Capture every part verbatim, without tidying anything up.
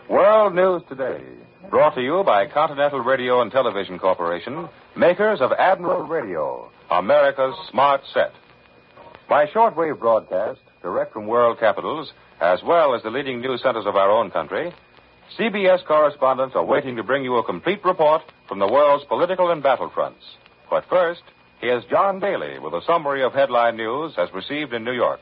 World News Today, brought to you by Continental Radio and Television Corporation, makers of Admiral Radio, America's smart set. By shortwave broadcast, direct from world capitals, as well as the leading news centers of our own country, C B S correspondents are waiting to bring you a complete report from the world's political and battlefronts. But first, here's John Daly with a summary of headline news as received in New York.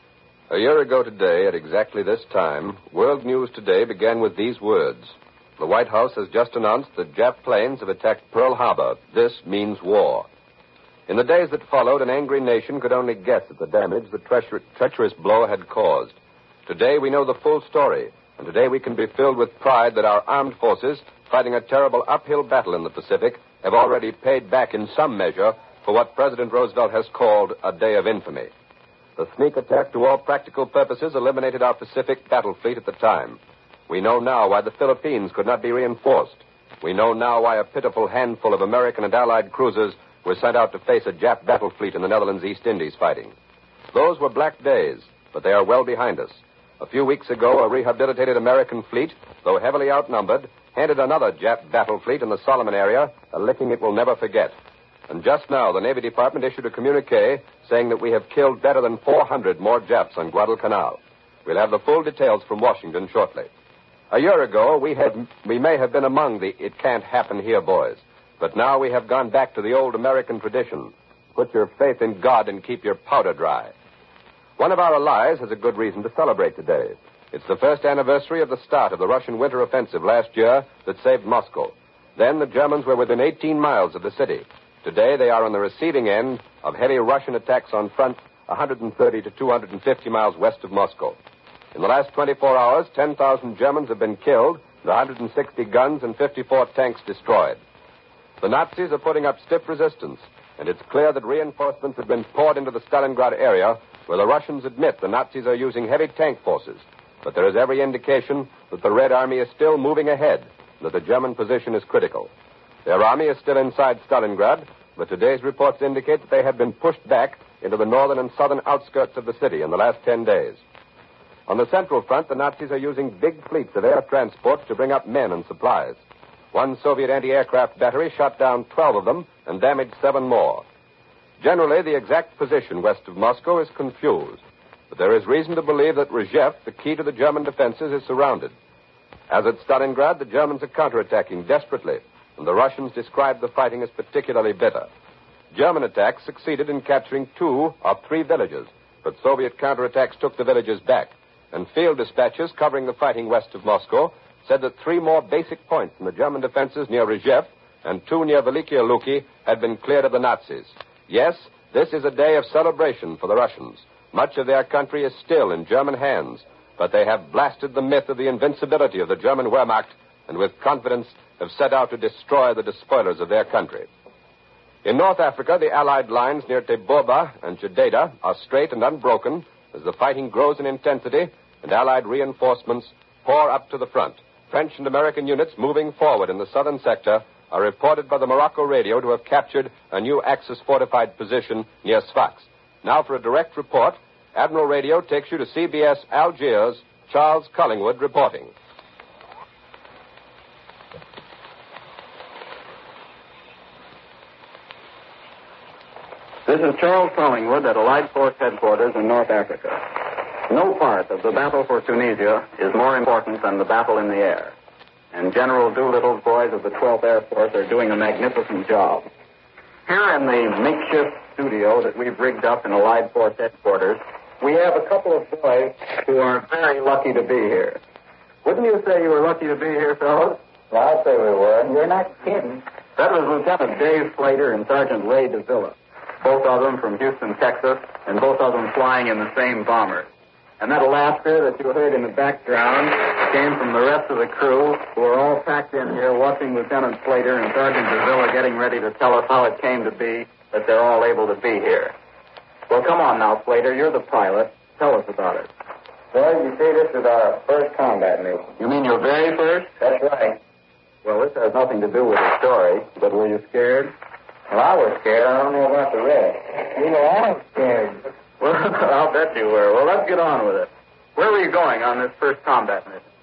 A year ago today, at exactly this time, World News Today began with these words. The White House has just announced that Jap planes have attacked Pearl Harbor. This means war. In the days that followed, an angry nation could only guess at the damage the treacher- treacherous blow had caused. Today, we know the full story, and today we can be filled with pride that our armed forces, fighting a terrible uphill battle in the Pacific, have already paid back in some measure for what President Roosevelt has called a day of infamy. The sneak attack, to all practical purposes, eliminated our Pacific battle fleet at the time. We know now why the Philippines could not be reinforced. We know now why a pitiful handful of American and Allied cruisers were sent out to face a Jap battle fleet in the Netherlands East Indies fighting. Those were black days, but they are well behind us. A few weeks ago, a rehabilitated American fleet, though heavily outnumbered, handed another Jap battle fleet in the Solomon area a licking it will never forget. And just now, the Navy Department issued a communique saying that we have killed better than four hundred more Japs on Guadalcanal. We'll have the full details from Washington shortly. A year ago, we had we may have been among the it can't happen here boys. But now we have gone back to the old American tradition. Put your faith in God and keep your powder dry. One of our allies has a good reason to celebrate today. It's the first anniversary of the start of the Russian winter offensive last year that saved Moscow. Then the Germans were within eighteen miles of the city. Today they are on the receiving end of heavy Russian attacks on front one hundred thirty to two hundred fifty miles west of Moscow. In the last twenty-four hours, ten thousand Germans have been killed, one hundred sixty guns and fifty-four tanks destroyed. The Nazis are putting up stiff resistance, and it's clear that reinforcements have been poured into the Stalingrad area, where the Russians admit the Nazis are using heavy tank forces. But there is every indication that the Red Army is still moving ahead, and that the German position is critical. Their army is still inside Stalingrad, but today's reports indicate that they have been pushed back into the northern and southern outskirts of the city in the last ten days. On the Central Front, the Nazis are using big fleets of air transport to bring up men and supplies. One Soviet anti-aircraft battery shot down twelve of them and damaged seven more. Generally, the exact position west of Moscow is confused, but there is reason to believe that Rzhev, the key to the German defenses, is surrounded. As at Stalingrad, the Germans are counterattacking desperately, and the Russians describe the fighting as particularly bitter. German attacks succeeded in capturing two of three villages, but Soviet counterattacks took the villages back, and field dispatches covering the fighting west of Moscow said that three more basic points in the German defenses near Rzhev and two near Velikiye Luki had been cleared of the Nazis. Yes, this is a day of celebration for the Russians. Much of their country is still in German hands, but they have blasted the myth of the invincibility of the German Wehrmacht and with confidence have set out to destroy the despoilers of their country. In North Africa, the Allied lines near Teboba and Jadeda are straight and unbroken as the fighting grows in intensity and Allied reinforcements pour up to the front. French and American units moving forward in the southern sector are reported by the Morocco radio to have captured a new Axis-fortified position near Sfax. Now for a direct report, Admiral Radio takes you to C B S Algiers, Charles Collingwood reporting. This is Charles Collingwood at Allied Force Headquarters in North Africa. No part of the battle for Tunisia is more important than the battle in the air. And General Doolittle's boys of the twelfth Air Force are doing a magnificent job. Here in the makeshift studio that we've rigged up in Allied Force Headquarters, we have a couple of boys who are very lucky to be here. Wouldn't you say you were lucky to be here, fellows? Well, I'll say we were. You're not kidding. That was Lieutenant Dave Slater and Sergeant Ray Davila. Both of them from Houston, Texas, and both of them flying in the same bomber. And that laughter that you heard in the background came from the rest of the crew who are all packed in here watching Lieutenant Slater and Sergeant Davila getting ready to tell us how it came to be that they're all able to be here. Well, come on now, Slater. You're the pilot. Tell us about it. Well, you see, this is our first combat mission. You mean your very first? That's right. Well, this has nothing to do with the story, but were you scared? Well, I was scared. I don't know about the rest. You know, I was scared. Well, I'll bet you were. Well, let's get on with it. Where were you going on this first combat mission?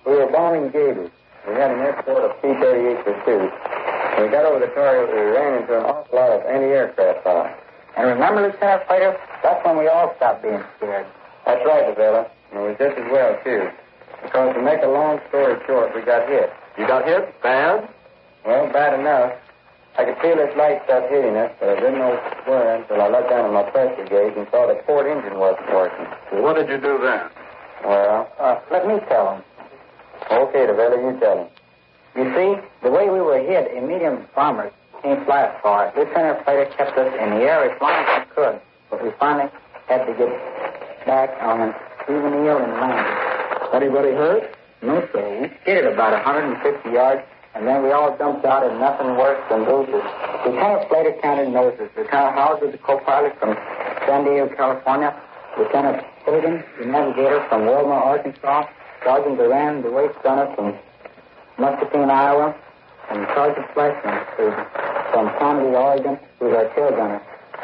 We were bombing gators. We had an escort of P thirty-eight pursuit. When we got over the target, we ran into an awful lot of anti-aircraft fire. And remember, Lieutenant Fighter, that's when we all stopped being scared. That's right, Avila. And it was just as well, too. Because to make a long story short, we got hit. You got hit? Bad? Well, bad enough. I could feel this light stuff hitting us, but I didn't know where until I looked down at my pressure gauge and saw the port engine wasn't working. Well, what did you do then? Well, uh, let me tell him. Okay, Davila, you tell him. You see, the way we were hit, a medium bombers can't fly as far. Lieutenant Fighter kept us in the air as long as we could, but we finally had to get back on an even keel and land. Anybody hurt? No, sir. We skidded about one hundred fifty yards, and then we all jumped out and nothing worse than bruises. Lieutenant Slater counted noses. Lieutenant Howard was the co-pilot from San Diego, California. Lieutenant Hogan, the navigator from Walmart, Arkansas. Sergeant Duran, the waist gunner from Muscatine, Iowa. And Sergeant Flashman from Conway, Oregon, who's our tail gunner.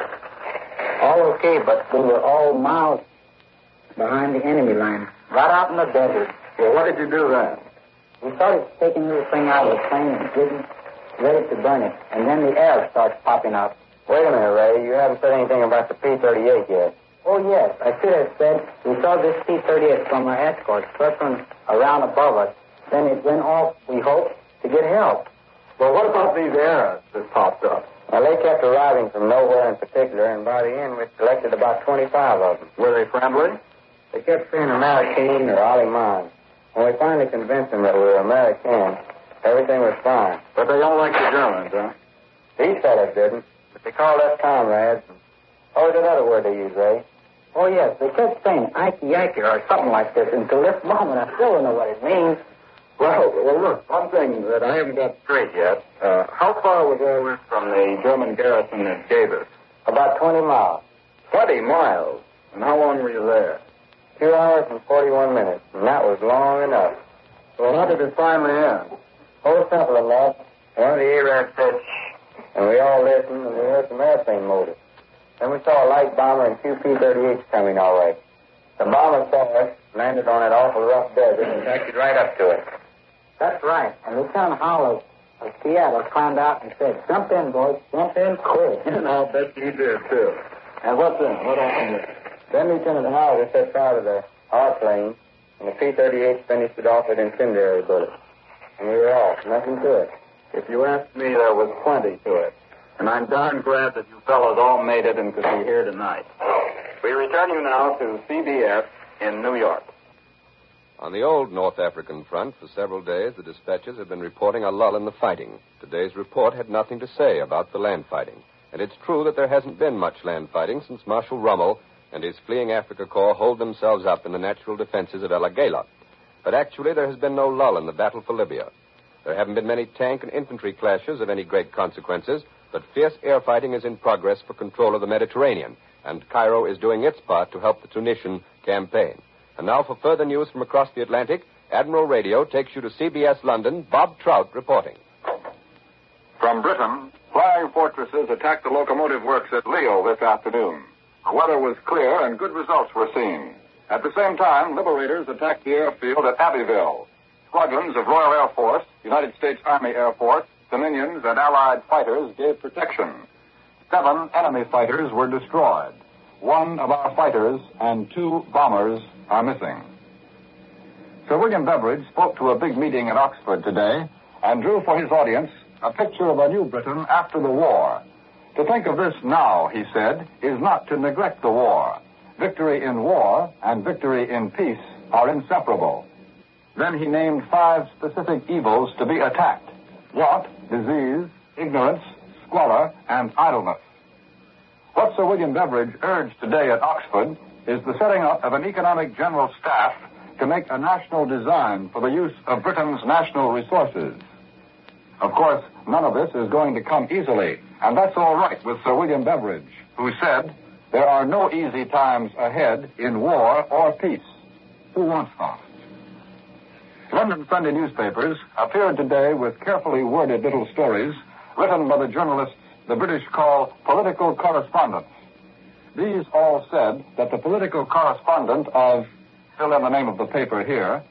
All okay, but we were all miles behind the enemy line, right out in the desert. Well, what did you do then? We started taking the thing out of the plane and getting ready to burn it, and then the air starts popping up. Wait a minute, Ray. You haven't said anything about the P thirty-eight yet. Oh, yes, I should have said we saw this P thirty-eight from our escort circling around above us. Then it went off, we hoped, to get help. Well, what about these errors that popped up? Well, they kept arriving from nowhere in particular, and by the end we collected about twenty-five of them. Were they friendly? They kept saying American or Aleman. When we finally convinced them that we were American, everything was fine. But they don't like the Germans, huh? These fellas didn't, but they called us comrades. Oh, there's another word they use, Ray. Oh, yes, they kept saying Ike Yankee or something like this until this moment. I still don't know what it means. Well, well, look, one thing that I haven't got straight yet. Uh, how far was all this from the German garrison at Davis? About twenty miles. Twenty miles? And how long were you there? Two hours and forty-one minutes, and that was long enough. Well, how did it finally end? Oh, simple enough. One of the Arabs said, shh, and we all listened, and we heard some airplane motors. Then we saw a light bomber and two P thirty-eights coming our way. The bomber saw us, landed on that awful rough desert, and taxied right up to it. That's right. And Lieutenant Howell of Seattle climbed out and said, jump in, boys, jump in quick. And I'll bet you did, too. And what then? What happened? Then Lieutenant Howell set fire to the our plane, and the P thirty-eight finished it off with incendiary bullets. And we were off. Nothing to it. If you ask me, there was plenty to it. And I'm darn glad that you fellows all made it and could be here tonight. We return you now to C B S in New York. On the old North African front, for several days, the dispatches had been reporting a lull in the fighting. Today's report had nothing to say about the land fighting. And it's true that there hasn't been much land fighting since Marshal Rommel and his fleeing Africa Corps holed themselves up in the natural defenses of El Agheila. But actually, there has been no lull in the battle for Libya. There haven't been many tank and infantry clashes of any great consequences, but fierce air fighting is in progress for control of the Mediterranean, and Cairo is doing its part to help the Tunisian campaign. And now for further news from across the Atlantic, Admiral Radio takes you to C B S London, Bob Trout reporting. From Britain, flying fortresses attacked the locomotive works at Leo this afternoon. The weather was clear and good results were seen. At the same time, liberators attacked the airfield at Abbeville. Squadrons of Royal Air Force, United States Army Air Force, Dominions, and Allied fighters gave protection. Seven enemy fighters were destroyed. One of our fighters and two bombers are missing. Sir William Beveridge spoke to a big meeting at Oxford today and drew for his audience a picture of a new Britain after the war. To think of this now, he said, is not to neglect the war. Victory in war and victory in peace are inseparable. Then he named five specific evils to be attacked: want, disease, ignorance, squalor, and idleness. What Sir William Beveridge urged today at Oxford is the setting up of an economic general staff to make a national design for the use of Britain's national resources. Of course, none of this is going to come easily, and that's all right with Sir William Beveridge, who said, there are no easy times ahead in war or peace. Who wants them? London Sunday newspapers appeared today with carefully worded little stories written by the journalists the British call political correspondents. These all said that the political correspondent of, fill in the name of the paper here,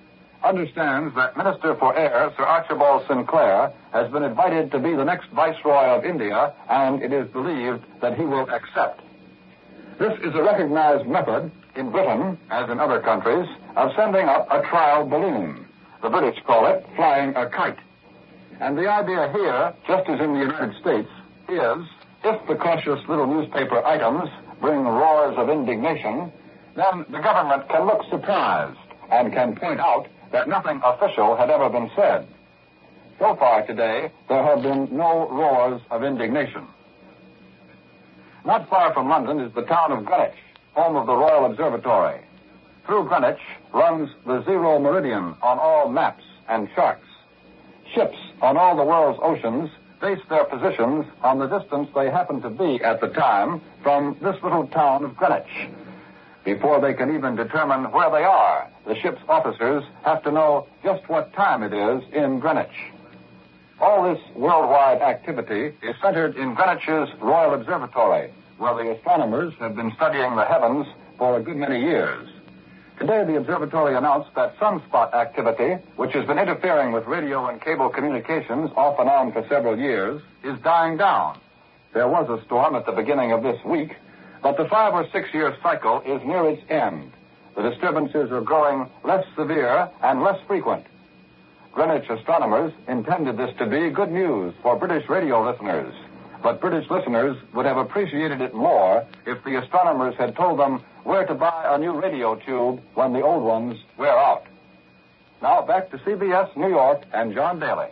understands that Minister for Air, Sir Archibald Sinclair, has been invited to be the next Viceroy of India, and it is believed that he will accept. This is a recognized method in Britain, as in other countries, of sending up a trial balloon. The British call it flying a kite. And the idea here, just as in the United States, is if the cautious little newspaper items bring roars of indignation, then the government can look surprised and can point out that nothing official had ever been said. So far today, there have been no roars of indignation. Not far from London is the town of Greenwich, home of the Royal Observatory. Through Greenwich runs the zero meridian on all maps and charts. Ships on all the world's oceans base their positions on the distance they happen to be at the time from this little town of Greenwich. Before they can even determine where they are, the ship's officers have to know just what time it is in Greenwich. All this worldwide activity is centered in Greenwich's Royal Observatory, where the astronomers have been studying the heavens for a good many years. Today, the observatory announced that sunspot activity, which has been interfering with radio and cable communications off and on for several years, is dying down. There was a storm at the beginning of this week, but the five or six year cycle is near its end. The disturbances are growing less severe and less frequent. Greenwich astronomers intended this to be good news for British radio listeners, but British listeners would have appreciated it more if the astronomers had told them where to buy a new radio tube when the old ones wear out. Now back to C B S New York and John Daly.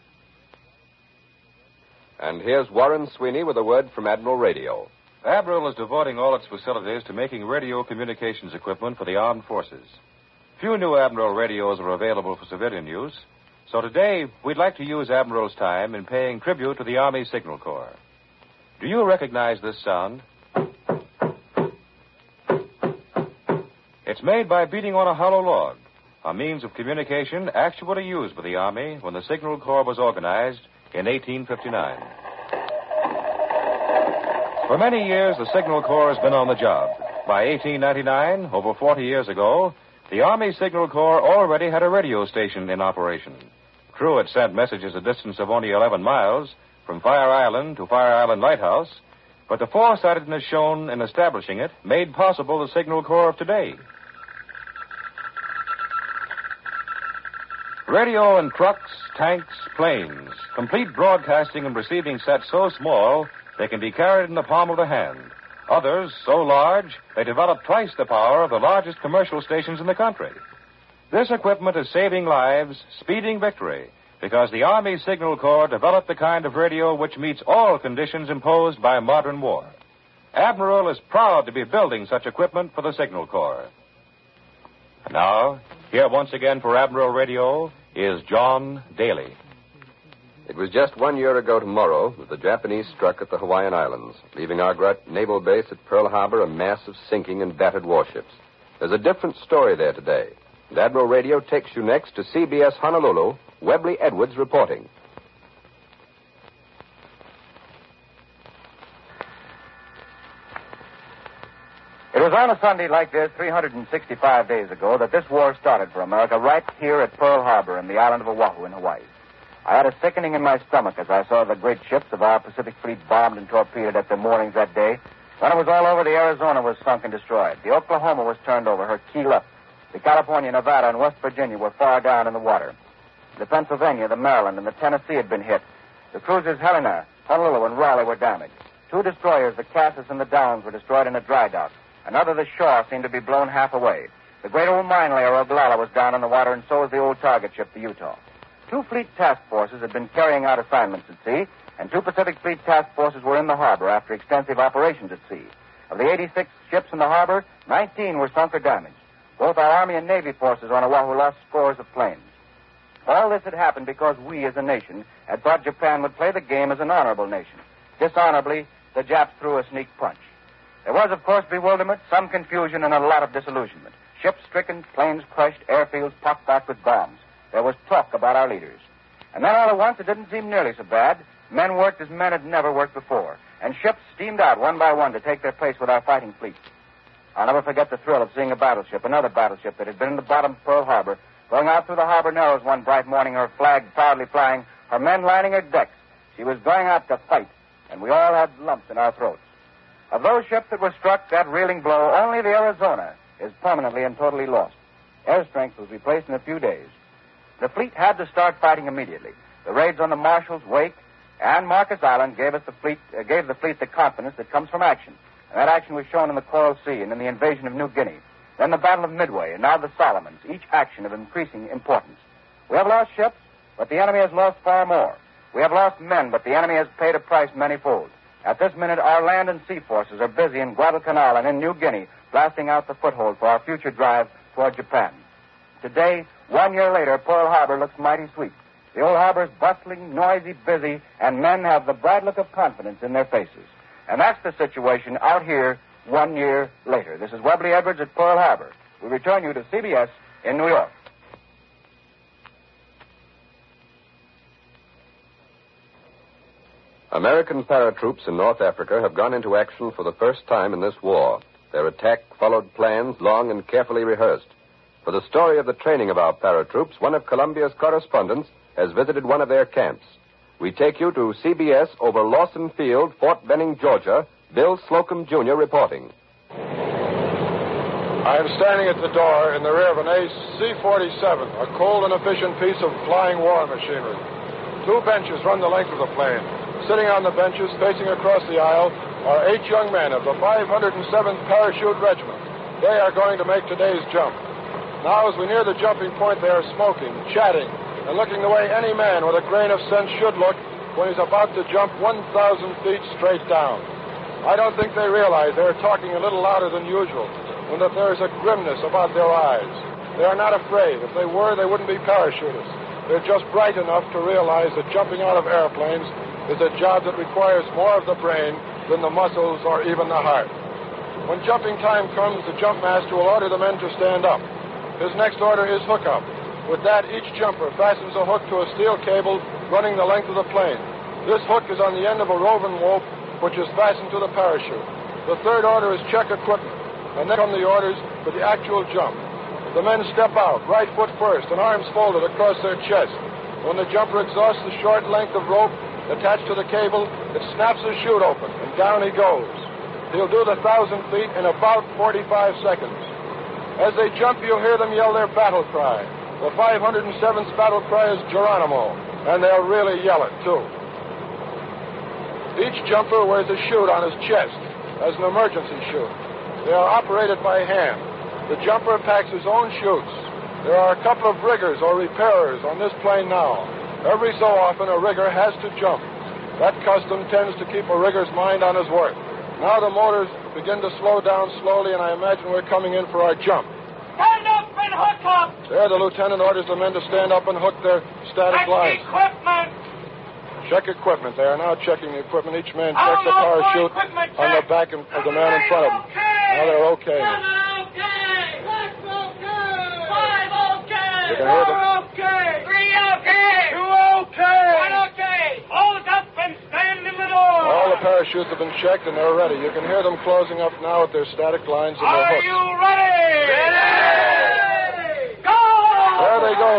And here's Warren Sweeney with a word from Admiral Radio. Admiral is devoting all its facilities to making radio communications equipment for the armed forces. Few new Admiral radios are available for civilian use, so today we'd like to use Admiral's time in paying tribute to the Army Signal Corps. Do you recognize this sound? It's made by beating on a hollow log, a means of communication actually used by the Army when the Signal Corps was organized in eighteen fifty-nine. For many years, the Signal Corps has been on the job. By eighteen ninety-nine, over forty years ago, the Army Signal Corps already had a radio station in operation. True, it sent messages a distance of only eleven miles from Fire Island to Fire Island Lighthouse, but the foresightedness shown in establishing it made possible the Signal Corps of today. Radio in trucks, tanks, planes, complete broadcasting and receiving sets so small they can be carried in the palm of the hand. Others so large they develop twice the power of the largest commercial stations in the country. This equipment is saving lives, speeding victory, because the Army Signal Corps developed the kind of radio which meets all conditions imposed by modern war. Admiral is proud to be building such equipment for the Signal Corps. And now, here once again for Admiral Radio is John Daly. It was just one year ago tomorrow that the Japanese struck at the Hawaiian Islands, leaving our great naval base at Pearl Harbor a mass of sinking and battered warships. There's a different story there today. And Admiral Radio takes you next to C B S Honolulu, Webley Edwards reporting. It was on a Sunday like this, three hundred sixty-five days ago, that this war started for America right here at Pearl Harbor in the island of Oahu in Hawaii. I had a sickening in my stomach as I saw the great ships of our Pacific Fleet bombed and torpedoed at their moorings that day. When it was all over, the Arizona was sunk and destroyed. The Oklahoma was turned over, her keel up. The California, Nevada, and West Virginia were far down in the water. The Pennsylvania, the Maryland, and the Tennessee had been hit. The cruisers Helena, Honolulu, and Raleigh were damaged. Two destroyers, the Cassis and the Downs, were destroyed in a dry dock. Another, the Shaw, seemed to be blown half away. The great old mine layer, Oglala, was down in the water, and so was the old target ship, the Utah. Two fleet task forces had been carrying out assignments at sea, and two Pacific Fleet task forces were in the harbor after extensive operations at sea. Of the eighty-six ships in the harbor, nineteen were sunk or damaged. Both our Army and Navy forces on Oahu lost scores of planes. All this had happened because we, as a nation, had thought Japan would play the game as an honorable nation. Dishonorably, the Japs threw a sneak punch. There was, of course, bewilderment, some confusion, and a lot of disillusionment. Ships stricken, planes crushed, airfields popped back with bombs. There was talk about our leaders. And then all at once, it didn't seem nearly so bad. Men worked as men had never worked before, and ships steamed out one by one to take their place with our fighting fleet. I'll never forget the thrill of seeing a battleship, another battleship that had been in the bottom of Pearl Harbor, going out through the harbor narrows one bright morning, her flag proudly flying, her men lining her decks. She was going out to fight, and we all had lumps in our throats. Of those ships that were struck that reeling blow, only the Arizona is permanently and totally lost. Air strength was replaced in a few days. The fleet had to start fighting immediately. The raids on the Marshalls, Wake, and Marcus Island gave us the fleet uh, gave the fleet the confidence that comes from action. And that action was shown in the Coral Sea and in the invasion of New Guinea. Then the Battle of Midway, and now the Solomons, each action of increasing importance. We have lost ships, but the enemy has lost far more. We have lost men, but the enemy has paid a price manyfold. At this minute, our land and sea forces are busy in Guadalcanal and in New Guinea, blasting out the foothold for our future drive toward Japan. Today, one year later, Pearl Harbor looks mighty sweet. The old harbor's bustling, noisy, busy, and men have the bright look of confidence in their faces. And that's the situation out here one year later. This is Webley Edwards at Pearl Harbor. We return you to C B S in New York. American paratroops in North Africa have gone into action for the first time in this war. Their attack followed plans long and carefully rehearsed. For the story of the training of our paratroops, one of Columbia's correspondents has visited one of their camps. We take you to C B S over Lawson Field, Fort Benning, Georgia. Bill Slocum, Junior reporting. I am standing at the door in the rear of an Ace C forty-seven, a cold and efficient piece of flying war machinery. Two benches run the length of the plane. Sitting on the benches, facing across the aisle, are eight young men of the five hundred seventh Parachute Regiment. They are going to make today's jump. Now, as we near the jumping point, they are smoking, chatting, and looking the way any man with a grain of sense should look when he's about to jump one thousand feet straight down. I don't think they realize they're talking a little louder than usual, and that there is a grimness about their eyes. They are not afraid. If they were, they wouldn't be parachutists. They're just bright enough to realize that jumping out of airplanes is a job that requires more of the brain than the muscles or even the heart. When jumping time comes, the jump master will order the men to stand up. His next order is hook up. With that, each jumper fastens a hook to a steel cable running the length of the plane. This hook is on the end of a roving rope, which is fastened to the parachute. The third order is check equipment, and then come the orders for the actual jump. The men step out, right foot first, and arms folded across their chest. When the jumper exhausts the short length of rope attached to the cable, it snaps the chute open, and down he goes. He'll do the thousand feet in about forty-five seconds. As they jump, you'll hear them yell their battle cry. The five hundred seventh battle cry is Geronimo, and they'll really yell it, too. Each jumper wears a chute on his chest as an emergency chute. They are operated by hand. The jumper packs his own chutes. There are a couple of riggers or repairers on this plane now. Every so often, a rigger has to jump. That custom tends to keep a rigger's mind on his work. Now the motors begin to slow down slowly, and I imagine we're coming in for our jump. Stand up and hook up! There, the lieutenant orders the men to stand up and hook their static Check lines. equipment! Check equipment. They are now checking the equipment. Each man checks the parachute on the back of the man in front of him. Now they're okay. One okay! That's okay! Five okay! You can hear Four them. okay! Three okay! Two okay! One okay! Hold up and stand in the door! All the parachutes have been checked, and they're ready. You can hear them closing up now with their static lines and their Are hooks. you ready? Ready! Go! There they go.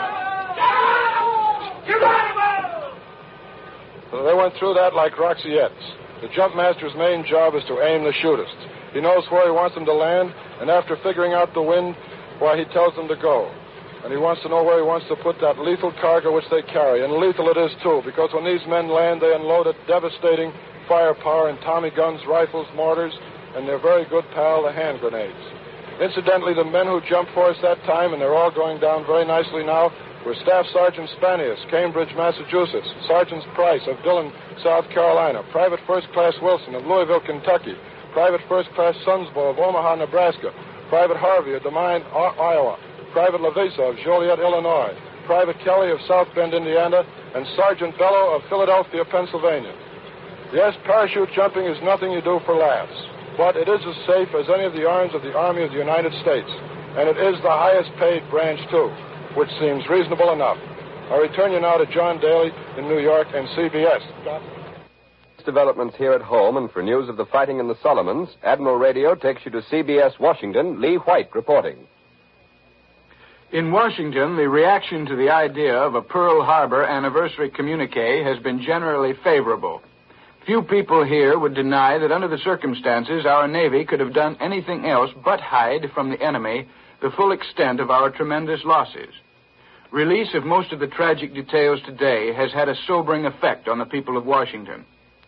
So they went through that like Roxyettes. The jump master's main job is to aim the chutists. He knows where he wants them to land, and after figuring out the wind, why, he tells them to go. And he wants to know where he wants to put that lethal cargo which they carry. And lethal it is, too, because when these men land, they unload a devastating firepower in Tommy guns, rifles, mortars, and their very good pal, the hand grenades. Incidentally, the men who jumped for us that time, and they're all going down very nicely now, were Staff Sergeant Spanius, Cambridge, Massachusetts, Sergeant Price of Dillon, South Carolina, Private First Class Wilson of Louisville, Kentucky, Private First Class Sunsbo of Omaha, Nebraska, Private Harvey of Des Moines, Iowa, Private Lavisa of Joliet, Illinois, Private Kelly of South Bend, Indiana, and Sergeant Bellow of Philadelphia, Pennsylvania. Yes, parachute jumping is nothing you do for laughs, but it is as safe as any of the arms of the Army of the United States, and it is the highest paid branch, too, which seems reasonable enough. I return you now to John Daly in New York and C B S. Developments here at home, and for news of the fighting in the Solomons, Admiral Radio takes you to C B S Washington, Lee White reporting. In Washington, the reaction to the idea of a Pearl Harbor anniversary communique has been generally favorable. Few people here would deny that under the circumstances, our Navy could have done anything else but hide from the enemy the full extent of our tremendous losses. Release of most of the tragic details today has had a sobering effect on the people of Washington.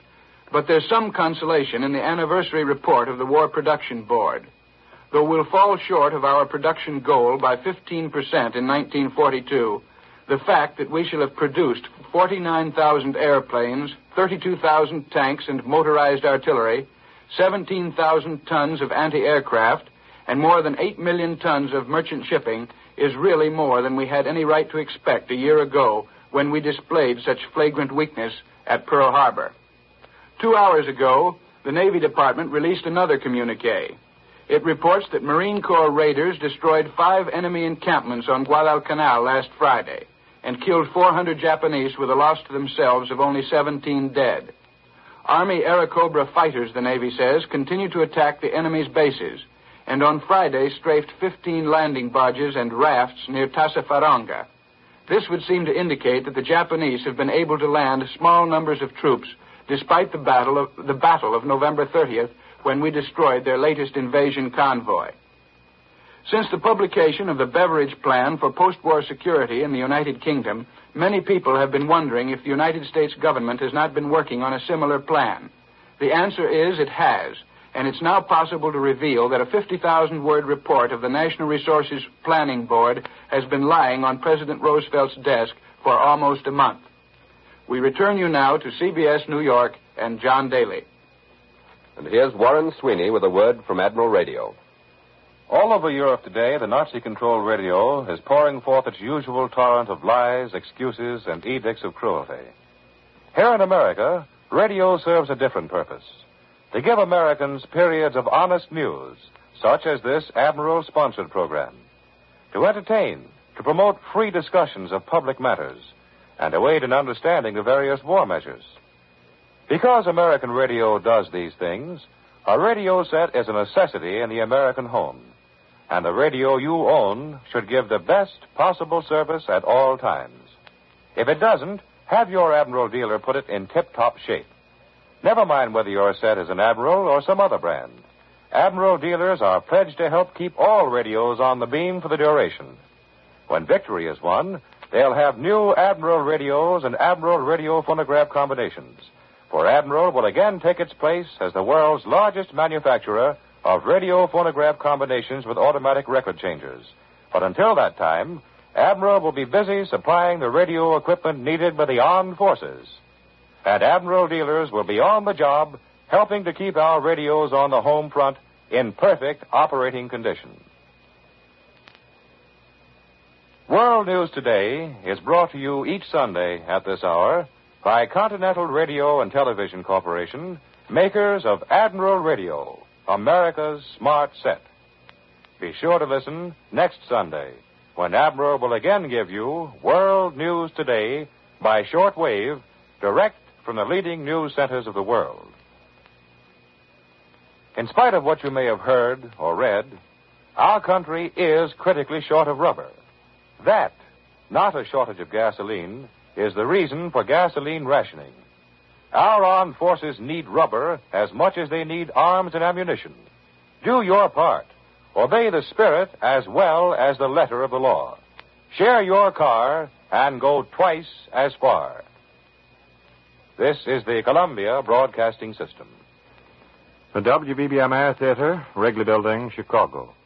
But there's some consolation in the anniversary report of the War Production Board. Though we'll fall short of our production goal by fifteen percent in nineteen forty-two, the fact that we shall have produced forty-nine thousand airplanes, thirty-two thousand tanks and motorized artillery, seventeen thousand tons of anti-aircraft, and more than eight million tons of merchant shipping is really more than we had any right to expect a year ago when we displayed such flagrant weakness at Pearl Harbor. Two hours ago, the Navy Department released another communique. It reports that Marine Corps raiders destroyed five enemy encampments on Guadalcanal last Friday and killed four hundred Japanese with a loss to themselves of only seventeen dead. Army Airacobra fighters, the Navy says, continue to attack the enemy's bases, and on Friday strafed fifteen landing barges and rafts near Tasafaranga. This would seem to indicate that the Japanese have been able to land small numbers of troops despite the battle of, the battle of November thirtieth, when we destroyed their latest invasion convoy. Since the publication of the Beveridge Plan for Post-War Security in the United Kingdom, many people have been wondering if the United States government has not been working on a similar plan. The answer is it has, and it's now possible to reveal that a fifty thousand word report of the National Resources Planning Board has been lying on President Roosevelt's desk for almost a month. We return you now to C B S New York and John Daly. And here's Warren Sweeney with a word from Admiral Radio. All over Europe today, the Nazi-controlled radio is pouring forth its usual torrent of lies, excuses, and edicts of cruelty. Here in America, radio serves a different purpose: to give Americans periods of honest news, such as this Admiral-sponsored program, to entertain, to promote free discussions of public matters, and to aid in understanding the various war measures. Because American radio does these things, a radio set is a necessity in the American home, and the radio you own should give the best possible service at all times. If it doesn't, have your Admiral dealer put it in tip-top shape. Never mind whether your set is an Admiral or some other brand. Admiral dealers are pledged to help keep all radios on the beam for the duration. When victory is won, they'll have new Admiral radios and Admiral radio phonograph combinations. For Admiral will again take its place as the world's largest manufacturer of radio phonograph combinations with automatic record changers. But until that time, Admiral will be busy supplying the radio equipment needed by the armed forces. And Admiral dealers will be on the job helping to keep our radios on the home front in perfect operating condition. World News Today is brought to you each Sunday at this hour by Continental Radio and Television Corporation, makers of Admiral Radio, America's smart set. Be sure to listen next Sunday, when Admiral will again give you World News Today by shortwave, direct from the leading news centers of the world. In spite of what you may have heard or read, our country is critically short of rubber. That, not a shortage of gasoline, is the reason for gasoline rationing. Our armed forces need rubber as much as they need arms and ammunition. Do your part. Obey the spirit as well as the letter of the law. Share your car and go twice as far. This is the Columbia Broadcasting System. The W B B M Air Theater, Wrigley Building, Chicago.